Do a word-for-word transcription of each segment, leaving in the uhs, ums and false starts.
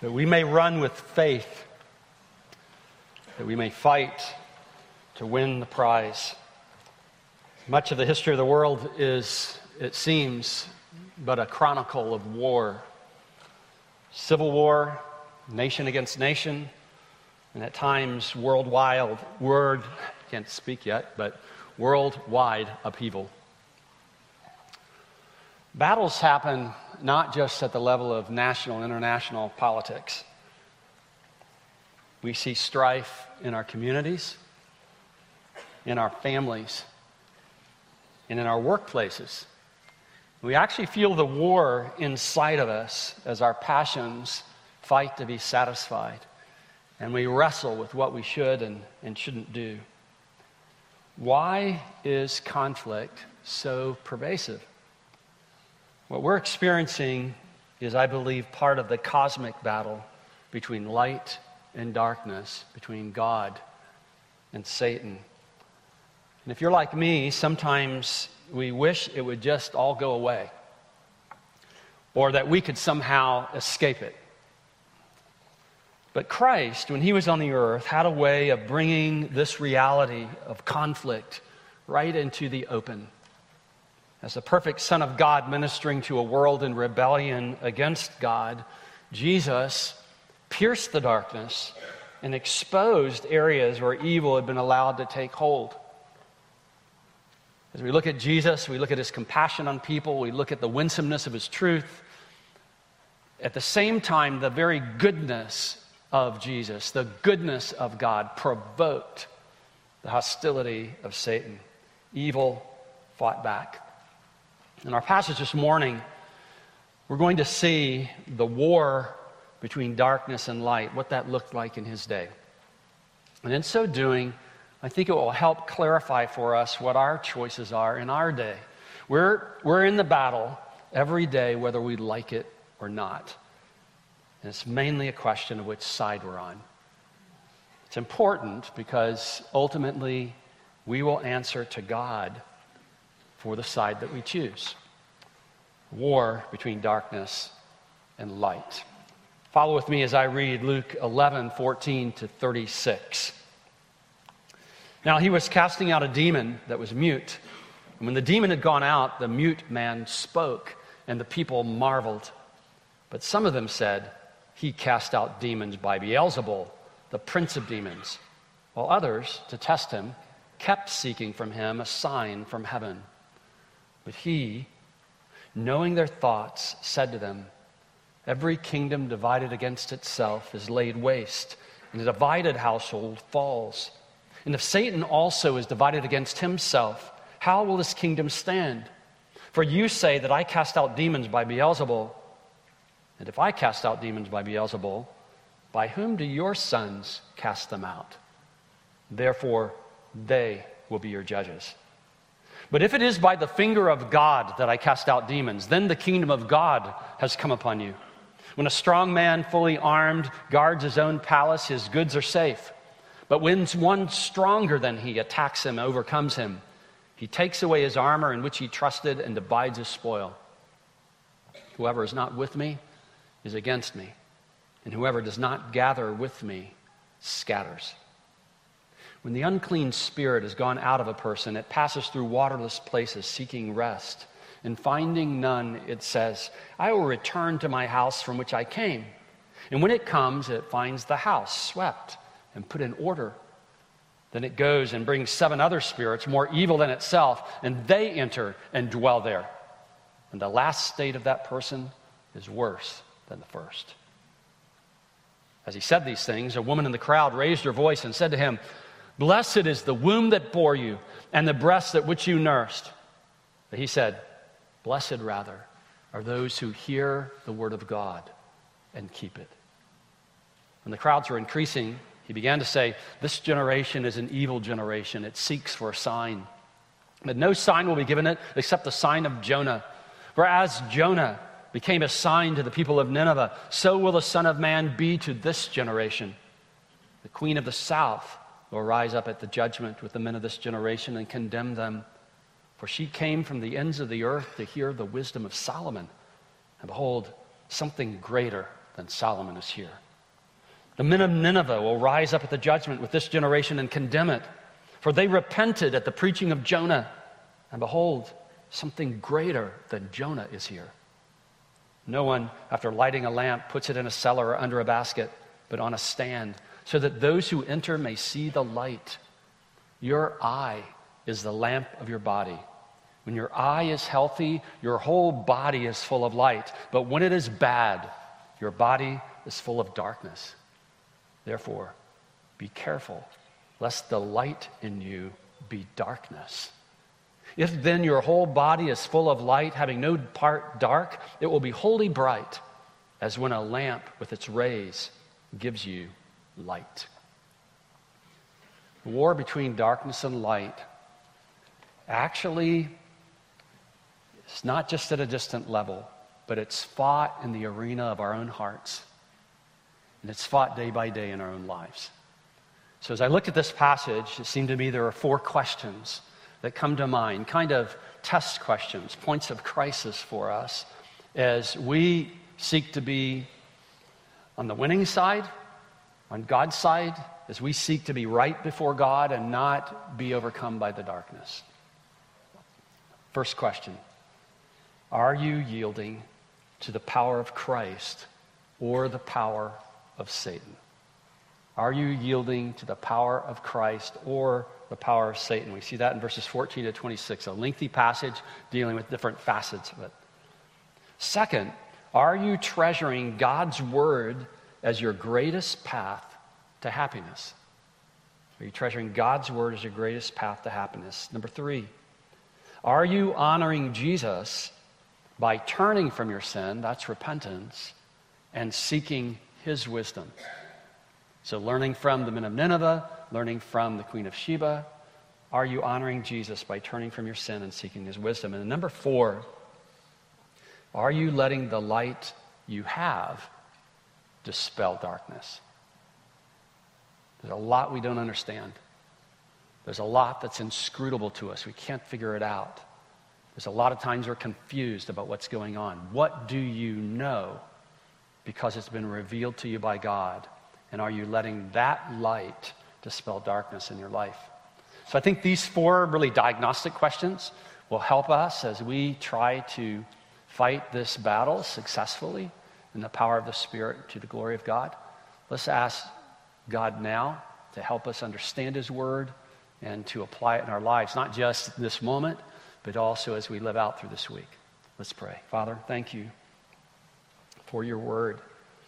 that we may run with faith, that we may fight to win the prize. Much of the history of the world is, it seems, but a chronicle of war. Civil war, nation against nation, and at times worldwide, word, can't speak yet, but worldwide upheaval. Battles happen not just at the level of national and international politics. We see strife in our communities, in our families, and in our workplaces. We actually feel the war inside of us as our passions fight to be satisfied, and we wrestle with what we should and, and shouldn't do. Why is conflict so pervasive? What we're experiencing is, I believe, part of the cosmic battle between light and darkness, between God and Satan. And if you're like me, sometimes we wish it would just all go away, or that we could somehow escape it. But Christ, when he was on the earth, had a way of bringing this reality of conflict right into the open. As the perfect Son of God ministering to a world in rebellion against God, Jesus pierced the darkness and exposed areas where evil had been allowed to take hold. As we look at Jesus, we look at his compassion on people, we look at the winsomeness of his truth. At the same time, the very goodness of Jesus, the goodness of God, provoked the hostility of Satan. Evil fought back. In our passage this morning, we're going to see the war between darkness and light, what that looked like in his day. And in so doing, I think it will help clarify for us what our choices are in our day. We're, we're in the battle every day, whether we like it or not. And it's mainly a question of which side we're on. It's important because ultimately we will answer to God for the side that we choose. War between darkness and light. Follow with me as I read Luke eleven, fourteen to thirty-six. Now he was casting out a demon that was mute. And when the demon had gone out, the mute man spoke, and the people marveled. But some of them said, he cast out demons by Beelzebul, the prince of demons. While others, to test him, kept seeking from him a sign from heaven. But he, knowing their thoughts, said to them, every kingdom divided against itself is laid waste, and a divided household falls. And if Satan also is divided against himself, how will this kingdom stand? For you say that I cast out demons by Beelzebul. And if I cast out demons by Beelzebul, by whom do your sons cast them out? Therefore, they will be your judges. But if it is by the finger of God that I cast out demons, then the kingdom of God has come upon you. When a strong man, fully armed, guards his own palace, his goods are safe. But when one stronger than he attacks him, overcomes him, he takes away his armor in which he trusted and divides his spoil. Whoever is not with me is against me, and whoever does not gather with me scatters. When the unclean spirit has gone out of a person, it passes through waterless places seeking rest. And finding none, it says, I will return to my house from which I came. And when it comes, it finds the house swept and put in order. Then it goes and brings seven other spirits more evil than itself, and they enter and dwell there. And the last state of that person is worse than the first. As he said these things, a woman in the crowd raised her voice and said to him, blessed is the womb that bore you, and the breast at which you nursed. But he said, blessed rather are those who hear the word of God and keep it. When the crowds were increasing, he began to say, this generation is an evil generation. It seeks for a sign. But no sign will be given it except the sign of Jonah. For as Jonah became a sign to the people of Nineveh, so will the Son of Man be to this generation. The queen of the south will rise up at the judgment with the men of this generation and condemn them. For she came from the ends of the earth to hear the wisdom of Solomon. And behold, something greater then Solomon is here. The men of Nineveh will rise up at the judgment with this generation and condemn it. For they repented at the preaching of Jonah. And behold, something greater than Jonah is here. No one, after lighting a lamp, puts it in a cellar or under a basket, but on a stand, so that those who enter may see the light. Your eye is the lamp of your body. When your eye is healthy, your whole body is full of light. But when it is bad, your body is full of darkness. Therefore, be careful, lest the light in you be darkness. If then your whole body is full of light, having no part dark, it will be wholly bright, as when a lamp with its rays gives you light. The war between darkness and light actually is not just at a distant level, but it's fought in the arena of our own hearts. And it's fought day by day in our own lives. So as I looked at this passage, it seemed to me there are four questions that come to mind, kind of test questions, points of crisis for us as we seek to be on the winning side, on God's side, as we seek to be right before God and not be overcome by the darkness. First question, are you yielding to the power of Christ or the power of Satan? Are you yielding to the power of Christ or the power of Satan? We see that in verses fourteen to twenty-six, a lengthy passage dealing with different facets of it. Second, are you treasuring God's word as your greatest path to happiness? Are you treasuring God's word as your greatest path to happiness? Number three, are you honoring Jesus by turning from your sin, that's repentance, and seeking his wisdom? So learning from the men of Nineveh, learning from the Queen of Sheba, are you honoring Jesus by turning from your sin and seeking his wisdom? And number four, are you letting the light you have dispel darkness? There's a lot we don't understand. There's a lot that's inscrutable to us. We can't figure it out. There's a lot of times we're confused about what's going on. What do you know because it's been revealed to you by God? And are you letting that light dispel darkness in your life? So I think these four really diagnostic questions will help us as we try to fight this battle successfully in the power of the Spirit to the glory of God. Let's ask God now to help us understand his word and to apply it in our lives, not just this moment, but also as we live out through this week. Let's pray. Father, thank you for your word.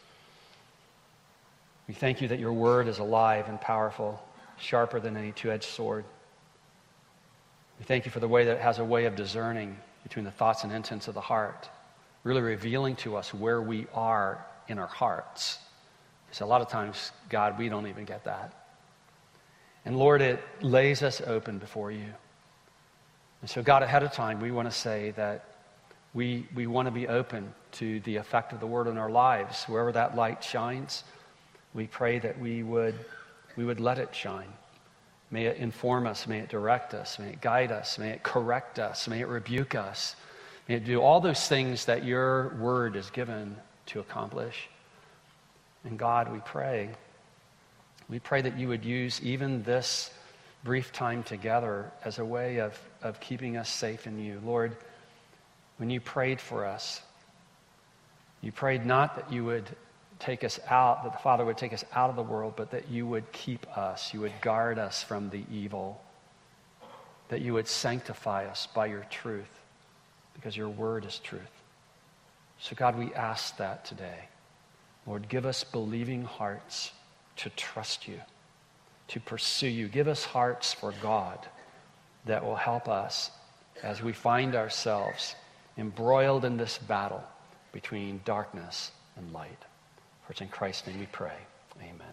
We thank you that your word is alive and powerful, sharper than any two-edged sword. We thank you for the way that it has a way of discerning between the thoughts and intents of the heart, really revealing to us where we are in our hearts. Because a lot of times, God, we don't even get that. And Lord, it lays us open before you. And so God, ahead of time, we want to say that we, we want to be open to the effect of the word in our lives. Wherever that light shines, we pray that we would, we would let it shine. May it inform us, may it direct us, may it guide us, may it correct us, may it rebuke us. May it do all those things that your word is given to accomplish. And God, we pray, we pray that you would use even this brief time together as a way of, of keeping us safe in you. Lord, when you prayed for us, you prayed not that you would take us out, that the Father would take us out of the world, but that you would keep us, you would guard us from the evil, that you would sanctify us by your truth, because your word is truth. So God, we ask that today. Lord, give us believing hearts to trust you, to pursue you. Give us hearts for God that will help us as we find ourselves embroiled in this battle between darkness and light. For it's in Christ's name we pray. Amen.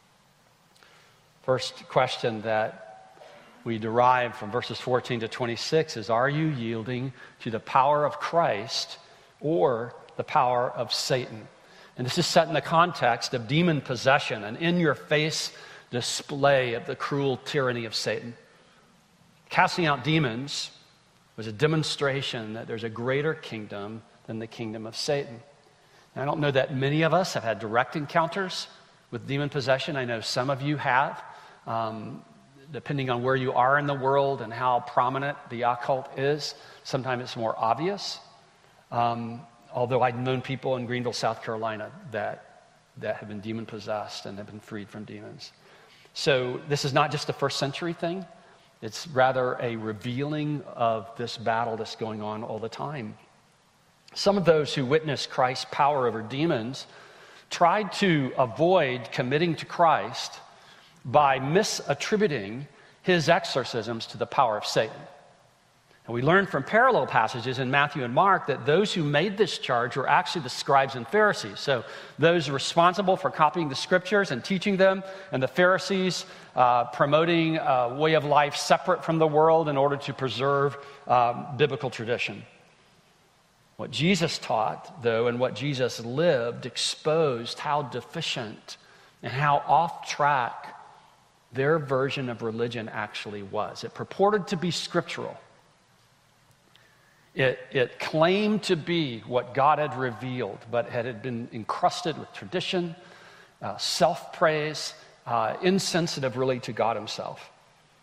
First question that we derive from verses fourteen to twenty-six is, are you yielding to the power of Christ or the power of Satan? And this is set in the context of demon possession, an in-your-face display of the cruel tyranny of Satan. Casting out demons was a demonstration that there's a greater kingdom than the kingdom of Satan. I don't know that many of us have had direct encounters with demon possession. I know some of you have. Um, depending on where you are in the world and how prominent the occult is, sometimes it's more obvious. Um, although I've known people in Greenville, South Carolina that, that have been demon-possessed and have been freed from demons. So this is not just a first century thing. It's rather a revealing of this battle that's going on all the time. Some of those who witnessed Christ's power over demons tried to avoid committing to Christ by misattributing his exorcisms to the power of Satan. And we learn from parallel passages in Matthew and Mark that those who made this charge were actually the scribes and Pharisees. So those responsible for copying the scriptures and teaching them, and the Pharisees uh, promoting a way of life separate from the world in order to preserve um, biblical tradition. What Jesus taught, though, and what Jesus lived exposed how deficient and how off track their version of religion actually was. It purported to be scriptural. It, it claimed to be what God had revealed, but it had been encrusted with tradition, uh, self-praise, uh, insensitive really to God himself.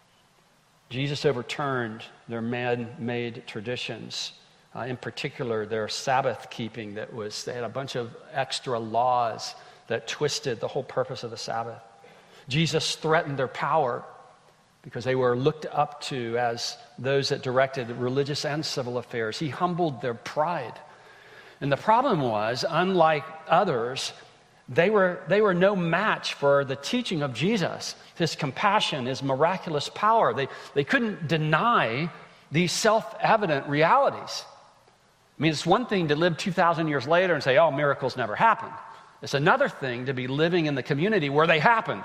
Jesus overturned their man-made traditions, uh, in particular their Sabbath keeping that was, they had a bunch of extra laws that twisted the whole purpose of the Sabbath. Jesus threatened their power because they were looked up to as those that directed religious and civil affairs. He humbled their pride. And the problem was, unlike others, they were, they were no match for the teaching of Jesus, his compassion, his miraculous power. They, they couldn't deny these self-evident realities. I mean, it's one thing to live two thousand years later and say, oh, miracles never happened. It's another thing to be living in the community where they happened.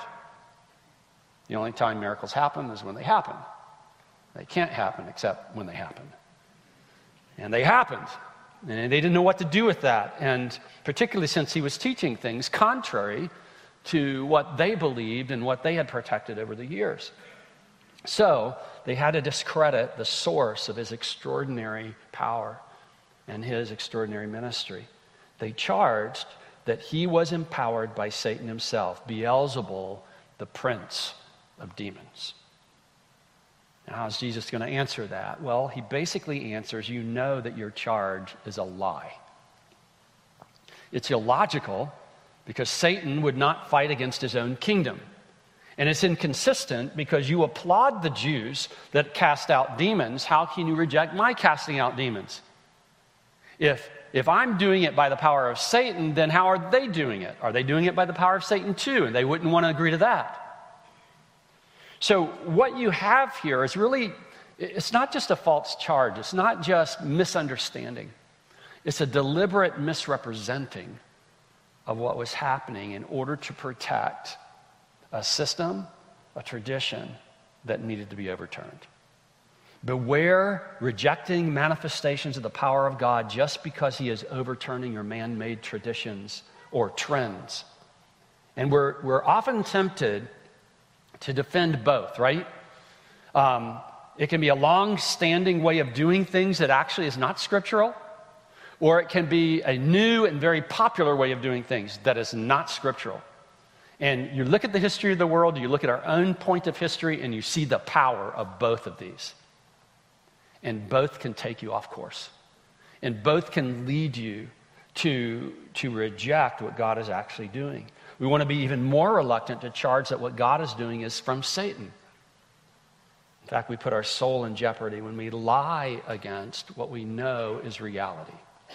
The only time miracles happen is when they happen. They can't happen except when they happen. And they happened. And they didn't know what to do with that. And particularly since he was teaching things contrary to what they believed and what they had protected over the years. So they had to discredit the source of his extraordinary power and his extraordinary ministry. They charged that he was empowered by Satan himself, Beelzebul, the prince of demons. Now, how is Jesus going to answer that? Well, he basically answers, you know that your charge is a lie. It's illogical because Satan would not fight against his own kingdom. And it's inconsistent because you applaud the Jews that cast out demons. How can you reject my casting out demons? If, if I'm doing it by the power of Satan, then how are they doing it? Are they doing it by the power of Satan too? And they wouldn't want to agree to that. So what you have here is really, it's not just a false charge. It's not just misunderstanding. It's a deliberate misrepresenting of what was happening in order to protect a system, a tradition that needed to be overturned. Beware rejecting manifestations of the power of God just because he is overturning your man-made traditions or trends. And we're, we're often tempted to defend both, right? Um, it can be a long-standing way of doing things that actually is not scriptural, or it can be a new and very popular way of doing things that is not scriptural. And you look at the history of the world, you look at our own point of history, and you see the power of both of these. And both can take you off course. And both can lead you to, to reject what God is actually doing. We want to be even more reluctant to charge that what God is doing is from Satan. In fact, we put our soul in jeopardy when we lie against what we know is reality.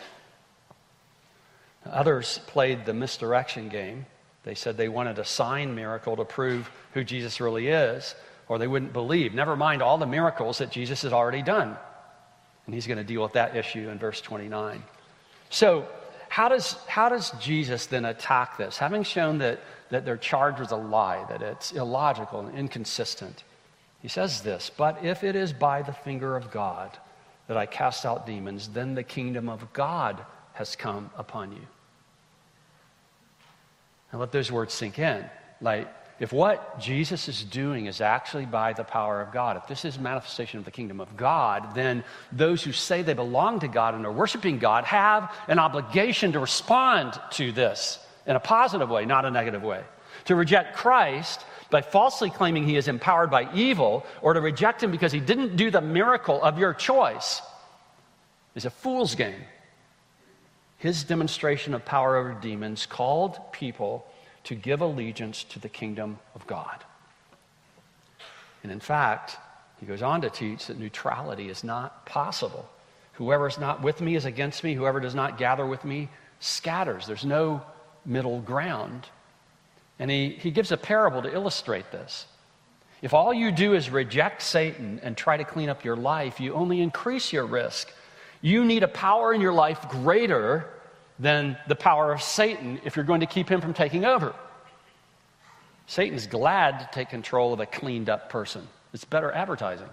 Others played the misdirection game. They said they wanted a sign miracle to prove who Jesus really is, or they wouldn't believe. Never mind all the miracles that Jesus has already done. And he's going to deal with that issue in verse twenty-nine. So, How does, how does Jesus then attack this? Having shown that, that their charge was a lie, that it's illogical and inconsistent, he says this, but if it is by the finger of God that I cast out demons, then the kingdom of God has come upon you. Now let those words sink in. Like, if what Jesus is doing is actually by the power of God, if this is manifestation of the kingdom of God, then those who say they belong to God and are worshiping God have an obligation to respond to this in a positive way, not a negative way. To reject Christ by falsely claiming he is empowered by evil, or to reject him because he didn't do the miracle of your choice, is a fool's game. His demonstration of power over demons called people to give allegiance to the kingdom of God. And in fact, he goes on to teach that neutrality is not possible. Whoever is not with me is against me. Whoever does not gather with me scatters. There's no middle ground. And he, he gives a parable to illustrate this. If all you do is reject Satan and try to clean up your life, you only increase your risk. You need a power in your life greater than the power of Satan if you're going to keep him from taking over. Satan's glad to take control of a cleaned up person. It's better advertising.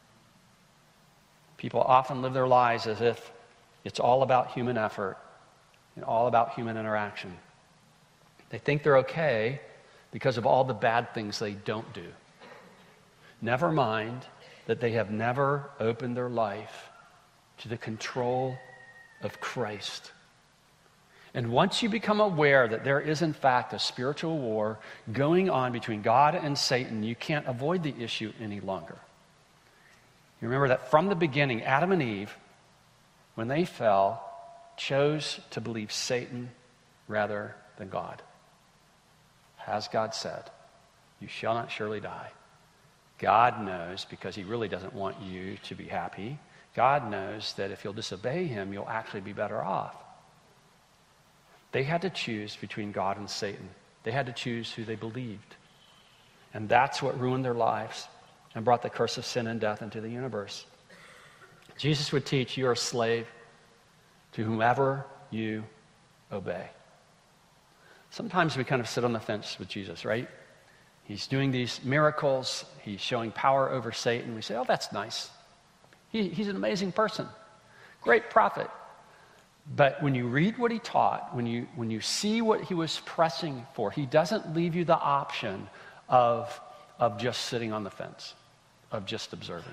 People often live their lives as if it's all about human effort and all about human interaction. They think they're okay because of all the bad things they don't do. Never mind that they have never opened their life to the control of Christ. And once you become aware that there is in fact a spiritual war going on between God and Satan, you can't avoid the issue any longer. You remember that from the beginning, Adam and Eve, when they fell, chose to believe Satan rather than God. As God said, you shall not surely die. God knows, because he really doesn't want you to be happy, God knows that if you'll disobey him, you'll actually be better off. They had to choose between God and Satan. They had to choose who they believed. And that's what ruined their lives and brought the curse of sin and death into the universe. Jesus would teach, you're a slave to whomever you obey. Sometimes we kind of sit on the fence with Jesus, right? He's doing these miracles. He's showing power over Satan. We say, oh, that's nice. He, he's an amazing person. Great prophet. But when you read what he taught, when you, when you see what he was pressing for, he doesn't leave you the option of, of just sitting on the fence, of just observing.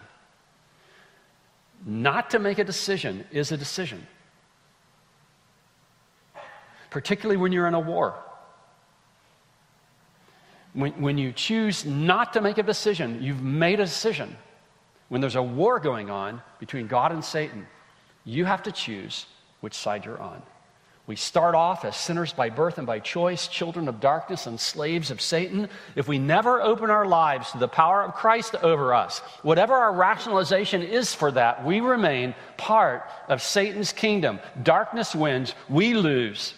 Not to make a decision is a decision. Particularly when you're in a war. When, when you choose not to make a decision, you've made a decision. When there's a war going on between God and Satan, you have to choose which side you're on. We start off as sinners by birth and by choice, children of darkness and slaves of Satan. If we never open our lives to the power of Christ over us, whatever our rationalization is for that, we remain part of Satan's kingdom. Darkness wins, we lose.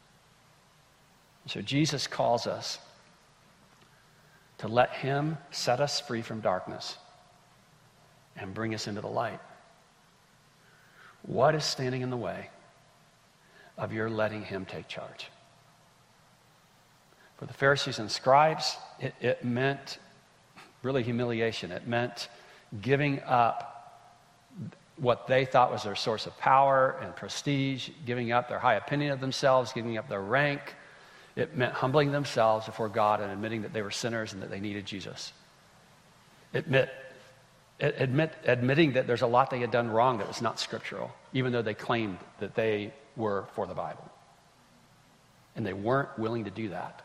So Jesus calls us to let him set us free from darkness and bring us into the light. What is standing in the way of your letting him take charge? For the Pharisees and scribes, it, it meant really humiliation. It meant giving up what they thought was their source of power and prestige, giving up their high opinion of themselves, giving up their rank. It meant humbling themselves before God and admitting that they were sinners and that they needed Jesus. It meant Admit, admitting that there's a lot they had done wrong that was not scriptural, even though they claimed that they were for the Bible. And they weren't willing to do that.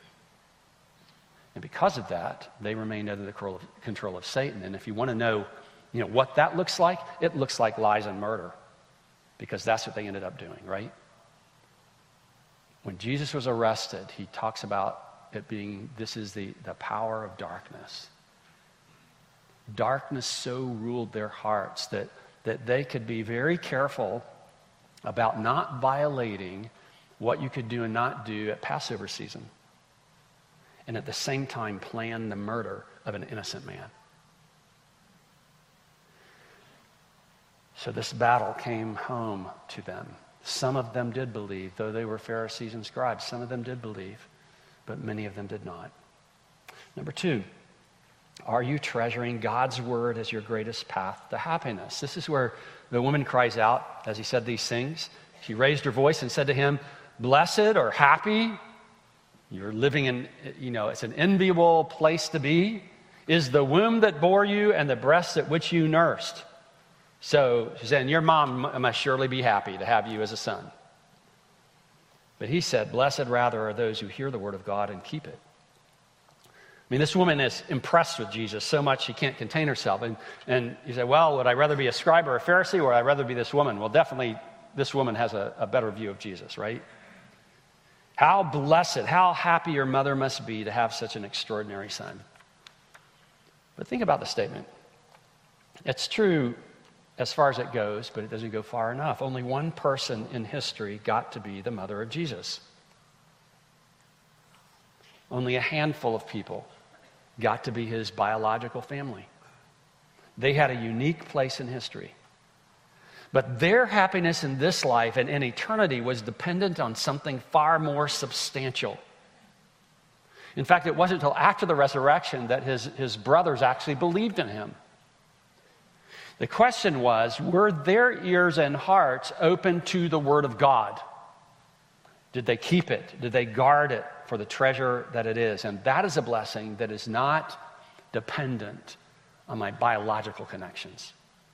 And because of that, they remained under the control of Satan. And if you want to know, you know, what that looks like, it looks like lies and murder. Because that's what they ended up doing, right? When Jesus was arrested, he talks about it being, this is the, the power of darkness. Darkness so ruled their hearts that, that they could be very careful about not violating what you could do and not do at Passover season. And at the same time plan the murder of an innocent man. So this battle came home to them. Some of them did believe, though they were Pharisees and scribes. Some of them did believe, but many of them did not. Number two, are you treasuring God's word as your greatest path to happiness? This is where the woman cries out as he said these things. She raised her voice and said to him, blessed or happy You're living in, you know, it's an enviable place to be. Is the womb that bore you and the breasts at which you nursed. So she's saying, your mom must surely be happy to have you as a son. But he said, blessed rather are those who hear the word of God and keep it. I mean, this woman is impressed with Jesus so much she can't contain herself. And, and you say, well, would I rather be a scribe or a Pharisee, or would I rather be this woman? Well, definitely this woman has a, a better view of Jesus, right? How blessed, how happy your mother must be to have such an extraordinary son. But think about the statement. It's true as far as it goes, but it doesn't go far enough. Only one person in history got to be the mother of Jesus. Only a handful of people got to be his biological family. They had a unique place in history. But their happiness in this life and in eternity was dependent on something far more substantial. In fact, it wasn't until after the resurrection that his, his brothers actually believed in him. The question was, were their ears and hearts open to the Word of God? Did they keep it? Did they guard it for the treasure that it is? And that is a blessing that is not dependent on my biological connections.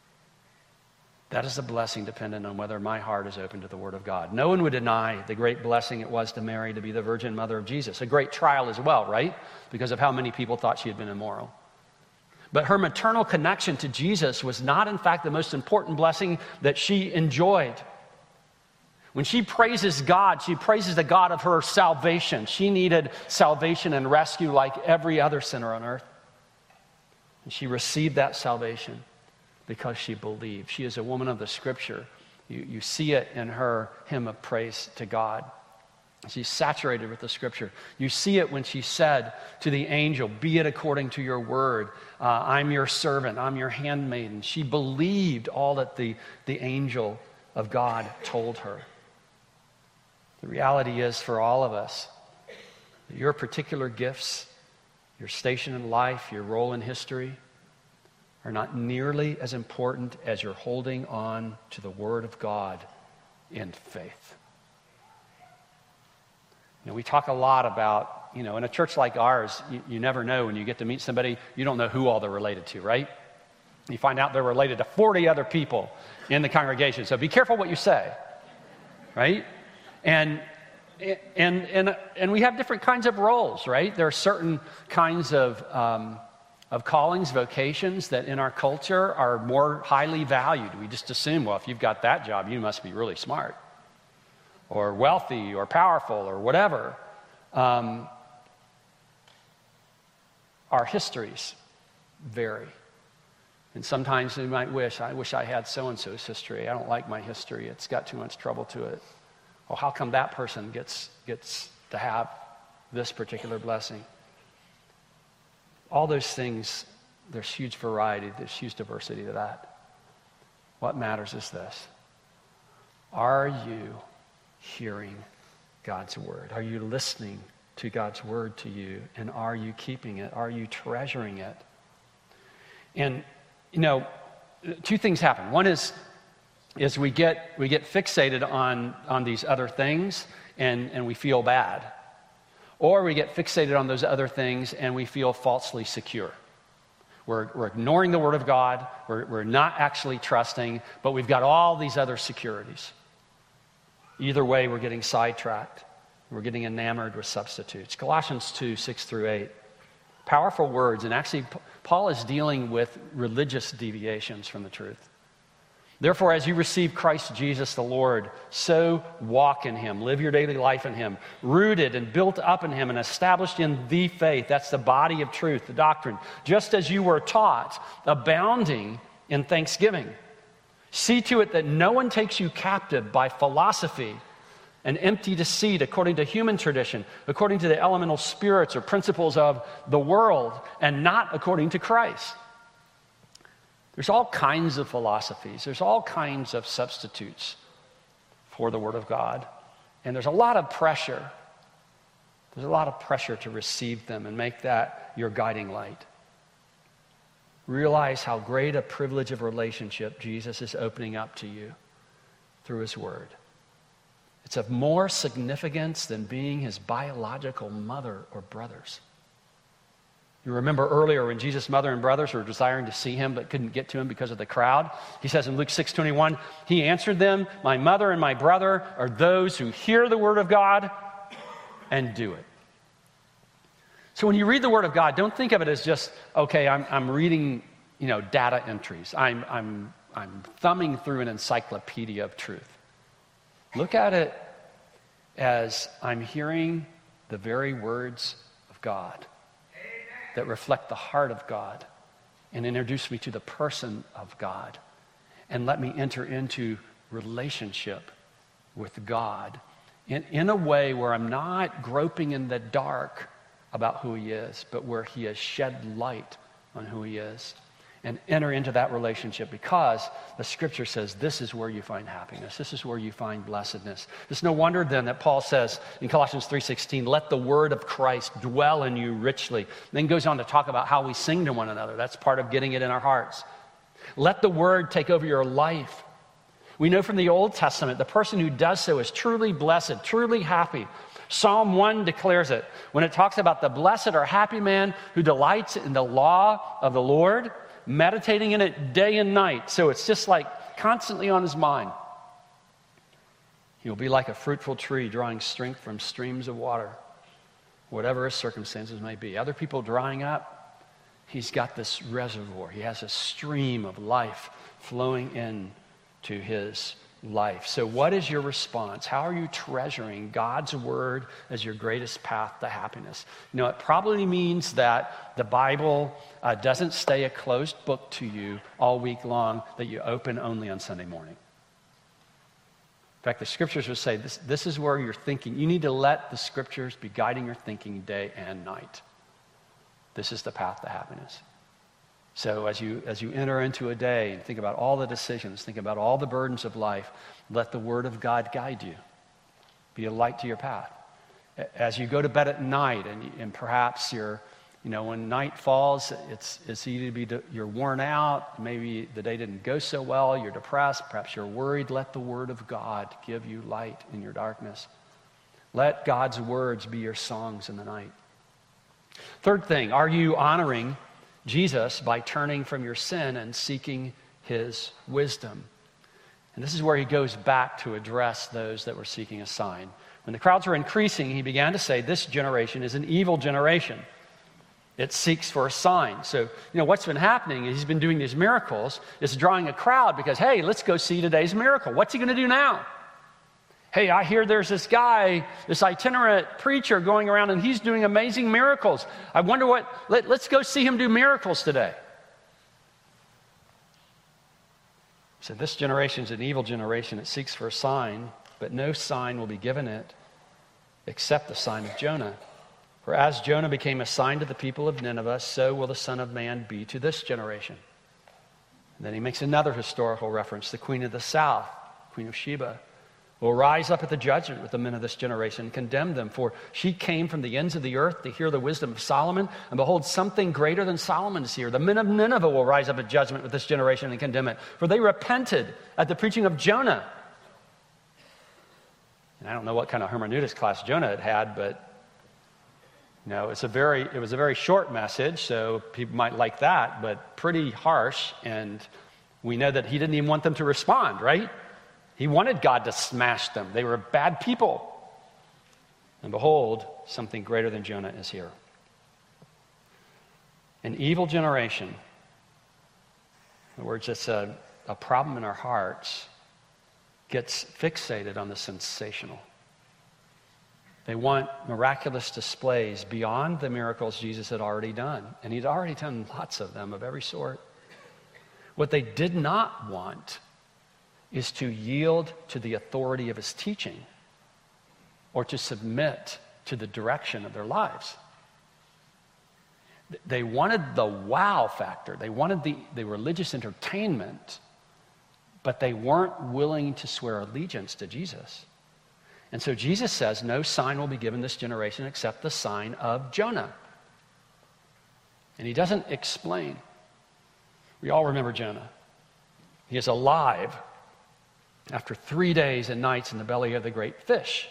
That is a blessing dependent on whether my heart is open to the Word of God. No one would deny the great blessing it was to Mary to be the virgin mother of Jesus. A great trial as well, right? Because of how many people thought she had been immoral. But her maternal connection to Jesus was not, in fact, the most important blessing that she enjoyed. When she praises God, she praises the God of her salvation. She needed salvation and rescue like every other sinner on earth. And she received that salvation because she believed. She is a woman of the Scripture. You, you see it in her hymn of praise to God. She's saturated with the Scripture. You see it when she said to the angel, be it according to your word. Uh, I'm your servant. I'm your handmaiden. She believed all that the, the angel of God told her. The reality is for all of us, that your particular gifts, your station in life, your role in history, are not nearly as important as your holding on to the Word of God in faith. You know, we talk a lot about, you know, in a church like ours, you, you never know when you get to meet somebody, you don't know who all they're related to, right? You find out they're related to forty other people in the congregation. So be careful what you say, right? And and and and we have different kinds of roles, right? There are certain kinds of um, of callings, vocations that in our culture are more highly valued. We just assume, well, if you've got that job, you must be really smart, or wealthy, or powerful, or whatever. Um, our histories vary. And sometimes we might wish, I wish I had so-and-so's history. I don't like my history. It's got too much trouble to it. Well, how come that person gets, gets to have this particular blessing? All those things, there's huge variety, there's huge diversity to that. What matters is this. Are you hearing God's word? Are you listening to God's word to you? And are you keeping it? Are you treasuring it? And, you know, two things happen. One is, is we get we get fixated on, on these other things and, and we feel bad. Or we get fixated on those other things and we feel falsely secure. We're, we're ignoring the Word of God. We're, we're not actually trusting, but we've got all these other securities. Either way, we're getting sidetracked. We're getting enamored with substitutes. Colossians two, six through eight. Powerful words. And actually, Paul is dealing with religious deviations from the truth. Therefore, as you receive Christ Jesus the Lord, so walk in him. Live your daily life in him. Rooted and built up in him and established in the faith. That's the body of truth, the doctrine. Just as you were taught, abounding in thanksgiving. See to it that no one takes you captive by philosophy and empty deceit according to human tradition, according to the elemental spirits or principles of the world, and not according to Christ. There's all kinds of philosophies. There's all kinds of substitutes for the Word of God. And there's a lot of pressure. There's a lot of pressure to receive them and make that your guiding light. Realize how great a privilege of relationship Jesus is opening up to you through his Word. It's of more significance than being his biological mother or brothers. You remember earlier when Jesus' mother and brothers were desiring to see him but couldn't get to him because of the crowd? He says in Luke six twenty-one, he answered them, my mother and my brother are those who hear the word of God and do it. So when you read the word of God, don't think of it as just, okay, I'm, I'm reading, you know, data entries. I'm, I'm, I'm thumbing through an encyclopedia of truth. Look at it as I'm hearing the very words of God that reflect the heart of God and introduce me to the person of God and let me enter into relationship with God in, in a way where I'm not groping in the dark about who he is, but where he has shed light on who he is, and enter into that relationship, because the scripture says this is where you find happiness. This is where you find blessedness. It's no wonder then that Paul says in Colossians three sixteen, let the word of Christ dwell in you richly. Then goes on to talk about how we sing to one another. That's part of getting it in our hearts. Let the word take over your life. We know from the Old Testament, the person who does so is truly blessed, truly happy. Psalm one declares it when it talks about the blessed or happy man who delights in the law of the Lord, meditating in it day and night. So it's just like constantly on his mind. He will be like a fruitful tree drawing strength from streams of water, whatever his circumstances may be. Other people drying up, he's got this reservoir. He has a stream of life flowing in to his life. So what is your response? How are you treasuring God's word as your greatest path to happiness? You know, it probably means that the Bible uh, doesn't stay a closed book to you all week long that you open only on Sunday morning. In fact, the scriptures would say this, this is where you're thinking. You need to let the scriptures be guiding your thinking day and night. This is the path to happiness. So as you as you enter into a day and think about all the decisions, think about all the burdens of life, let the word of God guide you. Be a light to your path. As you go to bed at night and, and perhaps you're, you know, when night falls, it's it's easy to be, you're worn out, maybe the day didn't go so well, you're depressed, perhaps you're worried. Let the word of God give you light in your darkness. Let God's words be your songs in the night. Third thing, are you honoring Jesus by turning from your sin and seeking his wisdom? And this is where he goes back to address those that were seeking a sign. When the crowds were increasing, he began to say, this generation is an evil generation. It seeks for a sign. So, you know, what's been happening is he's been doing these miracles. It's drawing a crowd because, hey, let's go see today's miracle. What's he going to do now? Hey, I hear there's this guy, this itinerant preacher going around and he's doing amazing miracles. I wonder what, let, let's go see him do miracles today. So this generation is an evil generation. It seeks for a sign, but no sign will be given it except the sign of Jonah. For as Jonah became a sign to the people of Nineveh, so will the Son of Man be to this generation. And then he makes another historical reference. The Queen of the South, Queen of Sheba, will rise up at the judgment with the men of this generation and condemn them. For she came from the ends of the earth to hear the wisdom of Solomon, and behold, something greater than Solomon is here. The men of Nineveh will rise up at judgment with this generation and condemn it. For they repented at the preaching of Jonah. And I don't know what kind of hermeneutics class Jonah had had, but you know, it's a very, it was a very short message, so people might like that, but pretty harsh. And we know that he didn't even want them to respond, right? He wanted God to smash them. They were bad people. And behold, something greater than Jonah is here. An evil generation. In other words, it's a, a problem in our hearts, gets fixated on the sensational. They want miraculous displays beyond the miracles Jesus had already done. And he'd already done lots of them of every sort. What they did not want is to yield to the authority of his teaching or to submit to the direction of their lives. They wanted the wow factor. They wanted the, the religious entertainment, but they weren't willing to swear allegiance to Jesus. And so Jesus says, no sign will be given this generation except the sign of Jonah. And he doesn't explain. We all remember Jonah. He is alive after three days and nights in the belly of the great fish.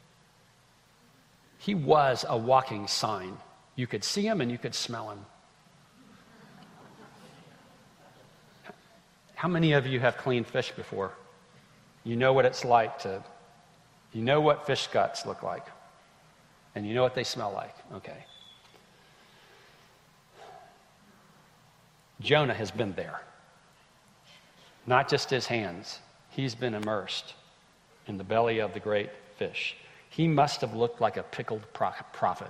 He was a walking sign. You could see him and you could smell him. How many of you have cleaned fish before? You know what it's like to, you know what fish guts look like. And you know what they smell like. Okay. Jonah has been there. Not just his hands. He's been immersed in the belly of the great fish. He must have looked like a pickled prophet.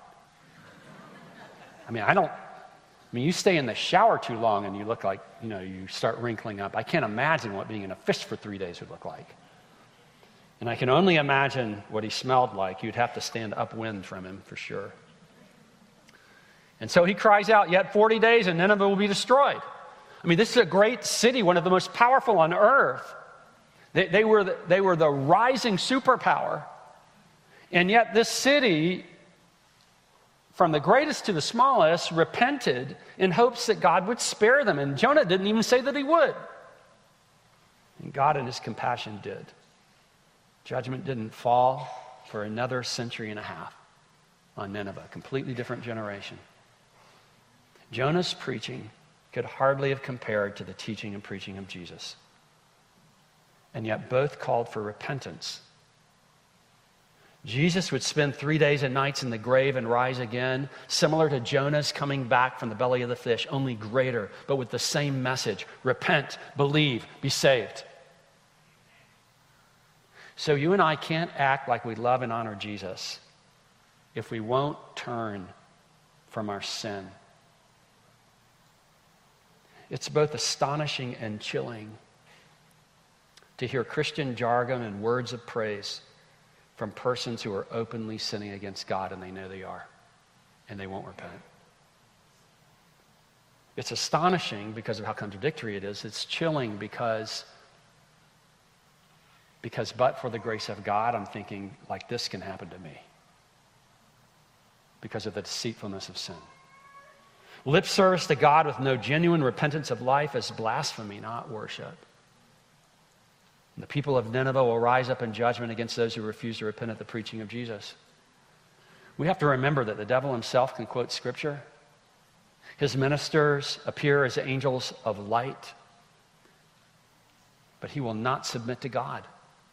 I mean, I don't, I mean, you stay in the shower too long and you look like, you know, you start wrinkling up. I can't imagine what being in a fish for three days would look like. And I can only imagine what he smelled like. You'd have to stand upwind from him for sure. And so he cries out, yet forty days and Nineveh will be destroyed. I mean, this is a great city, one of the most powerful on earth. They, they, were the, they were the rising superpower. And yet this city, from the greatest to the smallest, repented in hopes that God would spare them. And Jonah didn't even say that he would. And God in his compassion did. Judgment didn't fall for another century and a half on Nineveh, a completely different generation. Jonah's preaching could hardly have compared to the teaching and preaching of Jesus. And yet both called for repentance. Jesus would spend three days and nights in the grave and rise again, similar to Jonah's coming back from the belly of the fish, only greater, but with the same message: repent, believe, be saved. So you and I can't act like we love and honor Jesus if we won't turn from our sin. It's both astonishing and chilling to hear Christian jargon and words of praise from persons who are openly sinning against God, and they know they are, and they won't repent. It's astonishing because of how contradictory it is. It's chilling because, because but for the grace of God, I'm thinking, like, this can happen to me because of the deceitfulness of sin. Lip service to God with no genuine repentance of life is blasphemy, not worship. And the people of Nineveh will rise up in judgment against those who refuse to repent at the preaching of Jesus. We have to remember that the devil himself can quote Scripture. His ministers appear as angels of light, but he will not submit to God.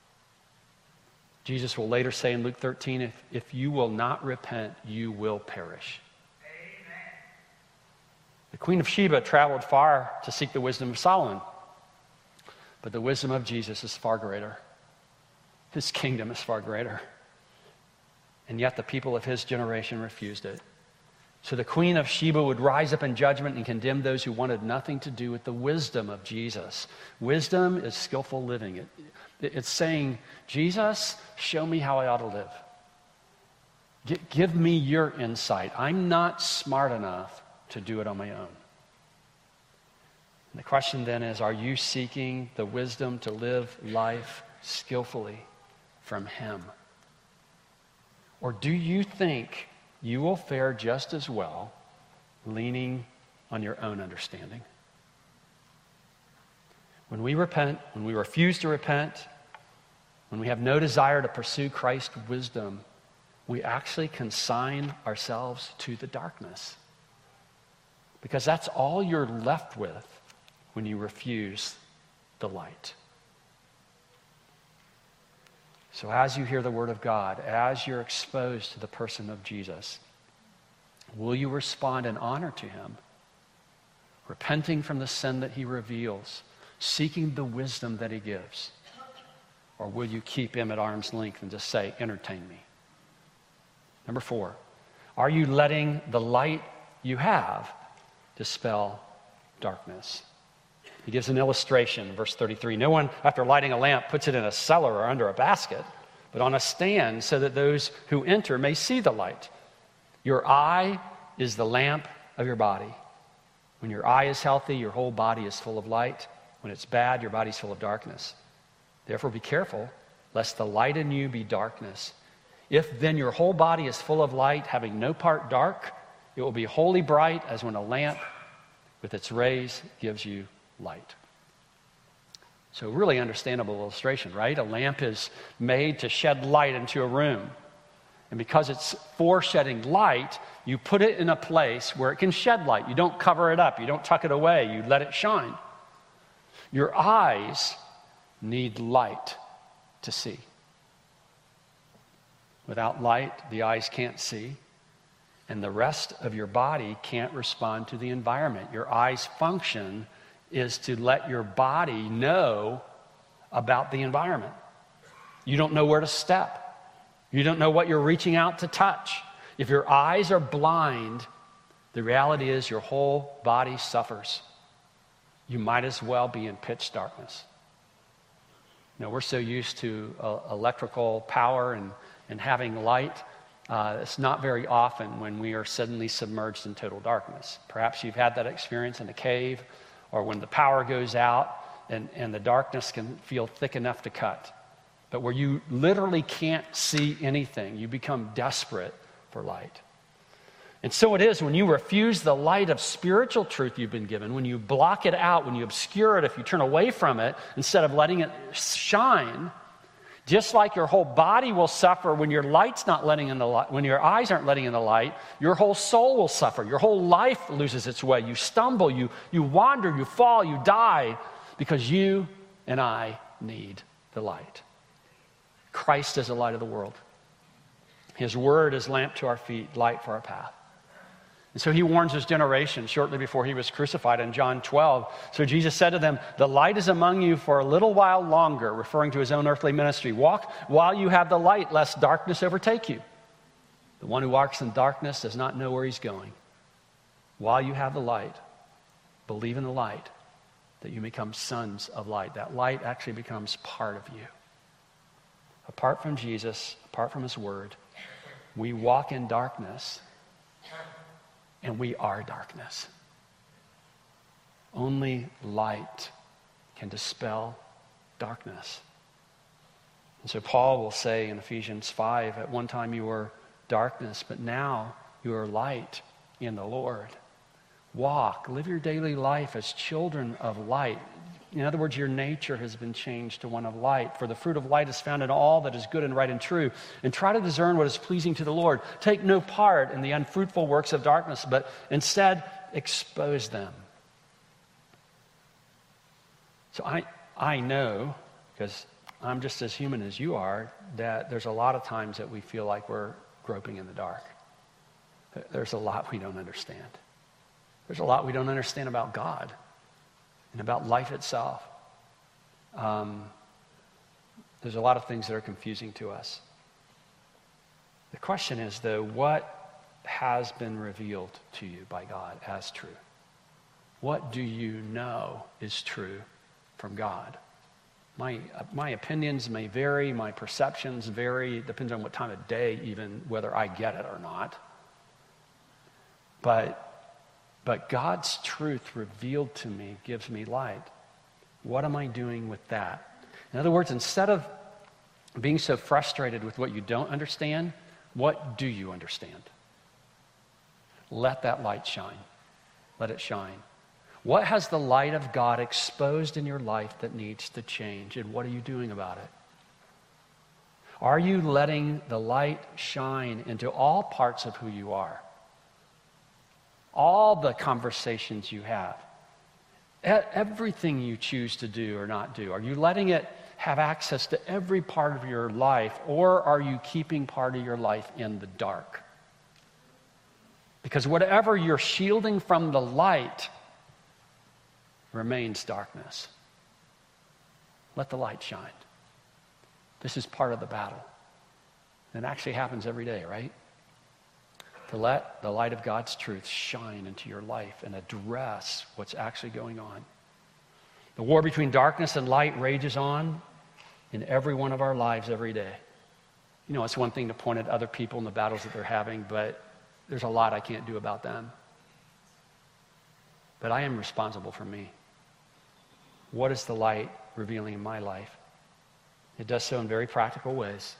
Jesus will later say in Luke thirteen, if, if you will not repent, you will perish. Amen. The Queen of Sheba traveled far to seek the wisdom of Solomon. But the wisdom of Jesus is far greater. His kingdom is far greater. And yet the people of his generation refused it. So the Queen of Sheba would rise up in judgment and condemn those who wanted nothing to do with the wisdom of Jesus. Wisdom is skillful living. It, it, it's saying, Jesus, show me how I ought to live. G- give me your insight. I'm not smart enough to do it on my own. And the question then is, are you seeking the wisdom to live life skillfully from him? Or do you think you will fare just as well leaning on your own understanding? When we repent, when we refuse to repent, when we have no desire to pursue Christ's wisdom, we actually consign ourselves to the darkness. Because that's all you're left with when you refuse the light. So as you hear the word of God, as you're exposed to the person of Jesus, will you respond in honor to him, repenting from the sin that he reveals, seeking the wisdom that he gives? Or will you keep him at arm's length and just say, entertain me? Number four, are you letting the light you have dispel darkness? He gives an illustration, verse thirty-three. No one, after lighting a lamp, puts it in a cellar or under a basket, but on a stand so that those who enter may see the light. Your eye is the lamp of your body. When your eye is healthy, your whole body is full of light. When it's bad, your body's full of darkness. Therefore, be careful, lest the light in you be darkness. If then your whole body is full of light, having no part dark, it will be wholly bright as when a lamp with its rays gives you light. So really understandable illustration, right? A lamp is made to shed light into a room. And because it's for shedding light, you put it in a place where it can shed light. You don't cover it up. You don't tuck it away. You let it shine. Your eyes need light to see. Without light, the eyes can't see, and the rest of your body can't respond to the environment. Your eyes' function is to let your body know about the environment. You don't know where to step. You don't know what you're reaching out to touch. If your eyes are blind, the reality is your whole body suffers. You might as well be in pitch darkness. You know, we're so used to uh, electrical power and, and having light. Uh, it's not very often when we are suddenly submerged in total darkness. Perhaps you've had that experience in a cave, or when the power goes out and, and the darkness can feel thick enough to cut. But where you literally can't see anything, you become desperate for light. And so it is when you refuse the light of spiritual truth you've been given, when you block it out, when you obscure it, if you turn away from it, instead of letting it shine, just like your whole body will suffer when your light's not letting in the light, when your eyes aren't letting in the light, your whole soul will suffer. Your whole life loses its way. You stumble, you, you wander, you fall, you die, because you and I need the light. Christ is the light of the world. His word is lamp to our feet, light for our path. And so he warns his generation shortly before he was crucified in John twelve. So Jesus said to them, "The light is among you for a little while longer," referring to his own earthly ministry. "Walk while you have the light, lest darkness overtake you. The one who walks in darkness does not know where he's going. While you have the light, believe in the light, that you become sons of light." That light actually becomes part of you. Apart from Jesus, apart from his word, we walk in darkness, and we are darkness. Only light can dispel darkness. And so Paul will say in Ephesians five, "At one time you were darkness, but now you are light in the Lord." Walk, live your daily life as children of light. In other words, your nature has been changed to one of light. For the fruit of light is found in all that is good and right and true. And try to discern what is pleasing to the Lord. Take no part in the unfruitful works of darkness, but instead expose them. So I, I know, because I'm just as human as you are, that there's a lot of times that we feel like we're groping in the dark. There's a lot we don't understand. There's a lot we don't understand about God and about life itself. Um, there's a lot of things that are confusing to us. The question is, though, what has been revealed to you by God as true? What do you know is true from God? My, my opinions may vary, my perceptions vary, it depends on what time of day even, whether I get it or not. But But God's truth revealed to me gives me light. What am I doing with that? In other words, instead of being so frustrated with what you don't understand, what do you understand? Let that light shine. Let it shine. What has the light of God exposed in your life that needs to change, and what are you doing about it? Are you letting the light shine into all parts of who you are? All the conversations you have, everything you choose to do or not do, are you letting it have access to every part of your life, or are you keeping part of your life in the dark? Because whatever you're shielding from the light remains darkness. Let the light shine. This is part of the battle. It actually happens every day, right? To let the light of God's truth shine into your life and address what's actually going on. The war between darkness and light rages on in every one of our lives every day. You know, it's one thing to point at other people and the battles that they're having, but there's a lot I can't do about them. But I am responsible for me. What is the light revealing in my life? It does so in very practical ways.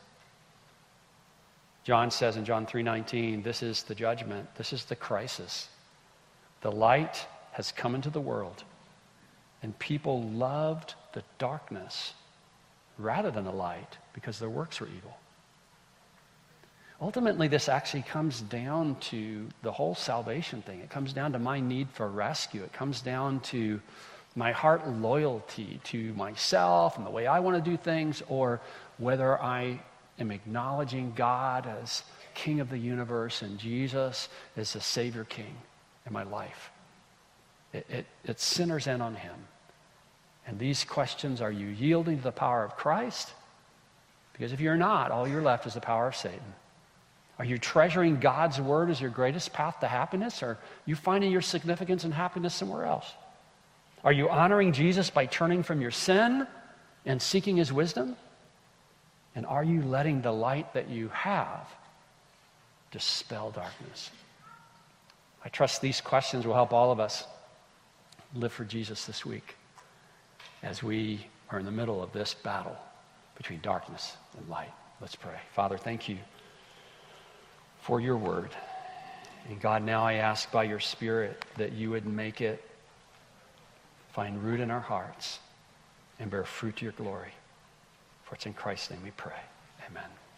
John says in John three nineteen, this is the judgment. This is the crisis. The light has come into the world, and people loved the darkness rather than the light because their works were evil. Ultimately, this actually comes down to the whole salvation thing. It comes down to my need for rescue. It comes down to my heart loyalty to myself and the way I want to do things, or whether I am acknowledging God as King of the universe and Jesus as the Savior King in my life. It, it, it centers in on him. And these questions, are you yielding to the power of Christ? Because if you're not, all you're left is the power of Satan. Are you treasuring God's word as your greatest path to happiness, or are you finding your significance and happiness somewhere else? Are you honoring Jesus by turning from your sin and seeking his wisdom? And are you letting the light that you have dispel darkness? I trust these questions will help all of us live for Jesus this week as we are in the middle of this battle between darkness and light. Let's pray. Father, thank you for your word. And God, now I ask by your Spirit that you would make it find root in our hearts and bear fruit to your glory. For it's in Christ's name we pray. Amen.